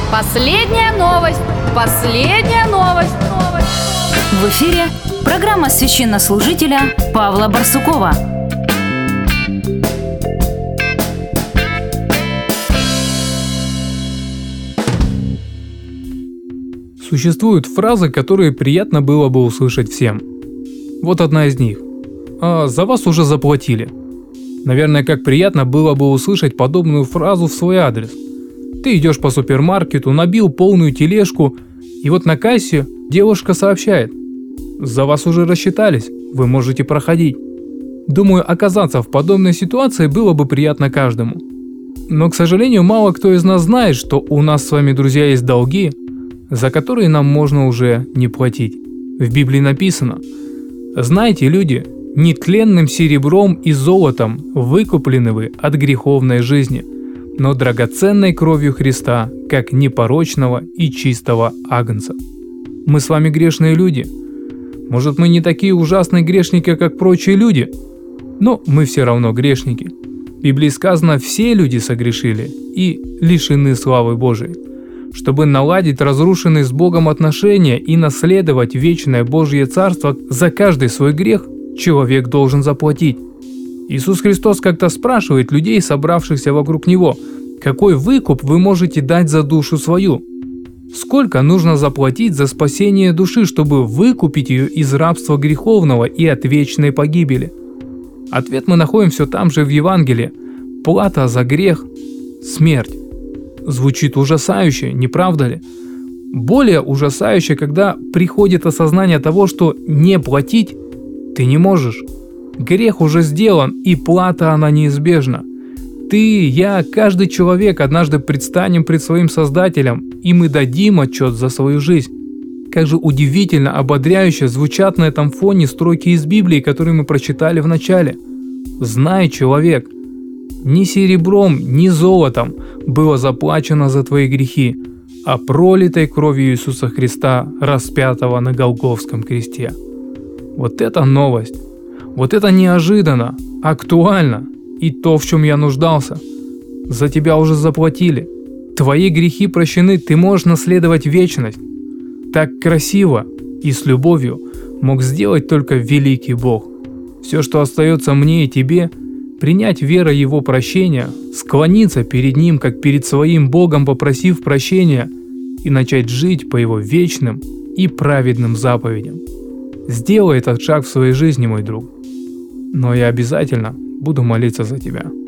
Последняя новость. Последняя новость. В эфире программа священнослужителя Павла Барсукова. Существуют фразы, которые приятно было бы услышать всем. Вот одна из них. «А за вас уже заплатили». Наверное, как приятно было бы услышать подобную фразу в свой адрес. Ты идешь по супермаркету, набил полную тележку, и вот на кассе девушка сообщает: «За вас уже рассчитались, вы можете проходить». Думаю, оказаться в подобной ситуации было бы приятно каждому. Но, к сожалению, мало кто из нас знает, что у нас с вами, друзья, есть долги, за которые нам можно уже не платить. В Библии написано: «Знаете, люди, нетленным серебром и золотом выкуплены вы от греховной жизни, но драгоценной кровью Христа, как непорочного и чистого агнца». Мы с вами грешные люди. Может, мы не такие ужасные грешники, как прочие люди, но мы все равно грешники. В Библии сказано: «Все люди согрешили и лишены славы Божией». Чтобы наладить разрушенные с Богом отношения и наследовать вечное Божье Царство, за каждый свой грех человек должен заплатить. Иисус Христос как-то спрашивает людей, собравшихся вокруг Него: «Какой выкуп вы можете дать за душу свою? Сколько нужно заплатить за спасение души, чтобы выкупить ее из рабства греховного и от вечной погибели?» Ответ мы находим все там же в Евангелии. Плата за грех – смерть. Звучит ужасающе, не правда ли? Более ужасающе, когда приходит осознание того, что не платить ты не можешь. Грех уже сделан, и плата она неизбежна. Ты, я, каждый человек однажды предстанем пред своим Создателем, и мы дадим отчет за свою жизнь. Как же удивительно, ободряюще звучат на этом фоне строки из Библии, которые мы прочитали в начале. «Знай, человек, ни серебром, ни золотом было заплачено за твои грехи, а пролитой кровью Иисуса Христа, распятого на Голгофском кресте». Вот это новость! Вот это неожиданно, актуально, и то, в чем я нуждался. За тебя уже заплатили. Твои грехи прощены, ты можешь наследовать вечность. Так красиво и с любовью мог сделать только великий Бог. Все, что остается мне и тебе, принять верой Его прощения, склониться перед Ним, как перед своим Богом, попросив прощения, и начать жить по Его вечным и праведным заповедям. Сделай этот шаг в своей жизни, мой друг. Но я обязательно буду молиться за тебя.